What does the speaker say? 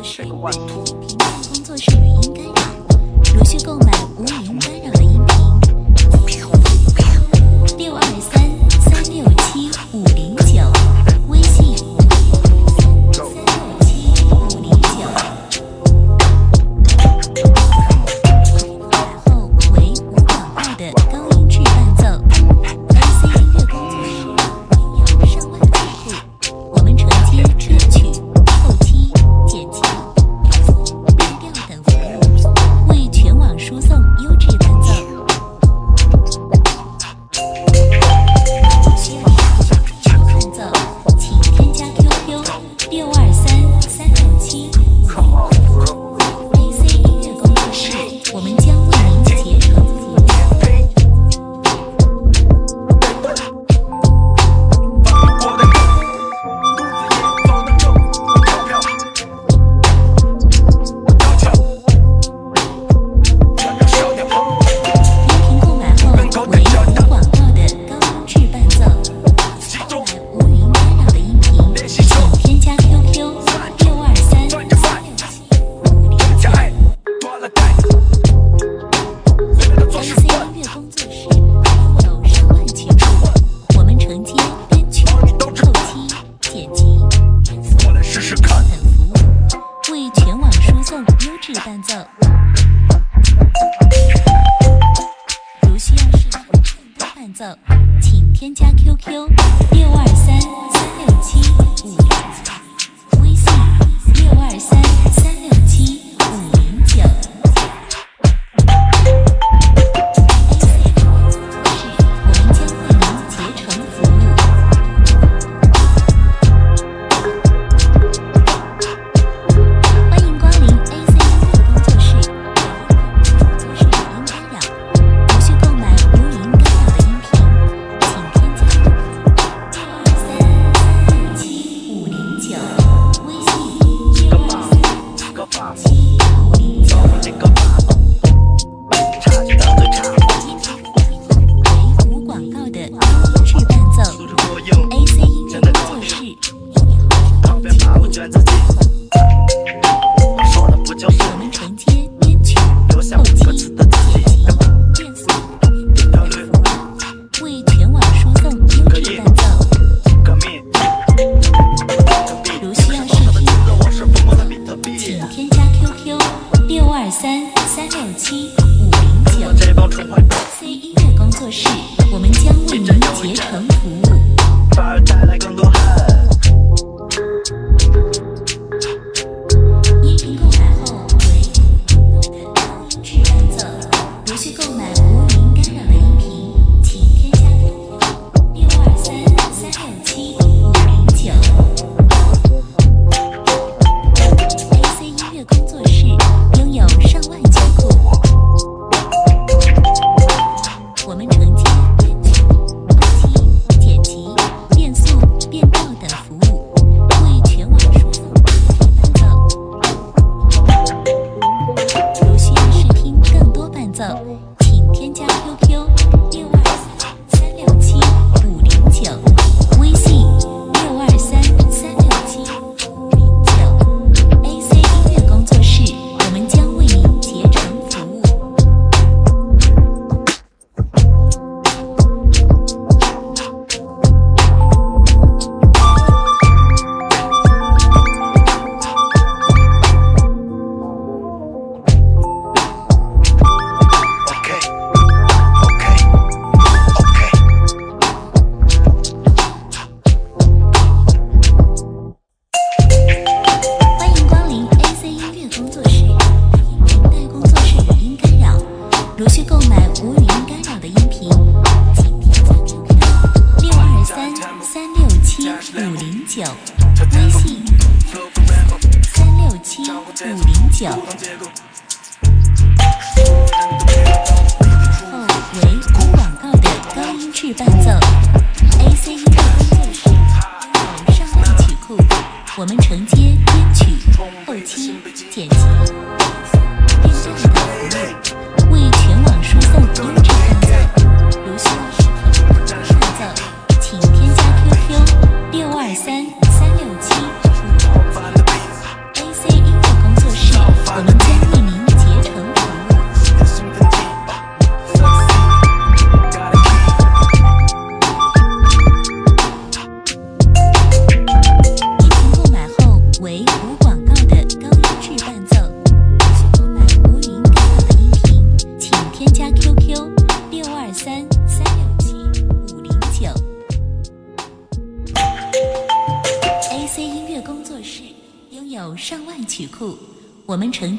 作室，频道工作室语音干扰，如需购买无语音干扰的音频，623-367-509，微信367-509。后为无广告的高音质伴奏 ，AC 音乐工作室拥有上万曲库，我们承接编曲、后期、剪辑、变调等服务，为全网输送优质伴奏。需要伴奏，请添加 QQ 623-367-509。AC 音乐工作室，我们将为您竭诚服务。音频购买后为无广告的高音质伴奏，无语音干扰的音频，请添加 QQ 623-367-509。AC 音乐工作室拥有上万曲库，我们承接编曲、后期、剪辑、等服务，为全网输送优质伴奏。如需要视听更多伴奏，请添加 QQ 623-367-509，微信623-367-509。我们将为您竭诚服务。欢迎光临 AC 音乐工作室，工作室语音干扰。如需购买无语音干扰的音频，请添加623-367-509，微信623-367-509。为无广告的高音质伴奏 ，AC 音乐工作室我们承接编曲、后期、剪辑、变速、服务，为全网输送优质伴奏。如需要视听，请添加 QQ 623-367-509。AC 音乐工作室，我们将为您竭诚服务。 反而带来更多恨。 音频购买后为无广告的高音质伴奏，如需购买无语音干扰的音频，请添加 623-367-509。AC 音乐工作室拥有上万曲库，我们承接编曲、后期、剪辑、变速、变调等服务，为全网输送优质伴奏。如需要视听更多伴奏，请添加 QQ 623-367-509，微信623-367-509。AC 音乐工作室，我们将为您竭诚服务。欢迎光临 AC 音乐工作室，等待工作室语音干扰。如需购买无语音干扰的音频，请添加 QQ 623-367-509，微信367-509。后为无广告的高音质伴奏 ，AC 音乐工作室拥有上万曲库，我们承接编曲、后期、剪辑、变调等服务，为全网输送优质伴奏。如需要视听伴奏，请添加 QQ 623-367-509。AC 音乐曲库，我们承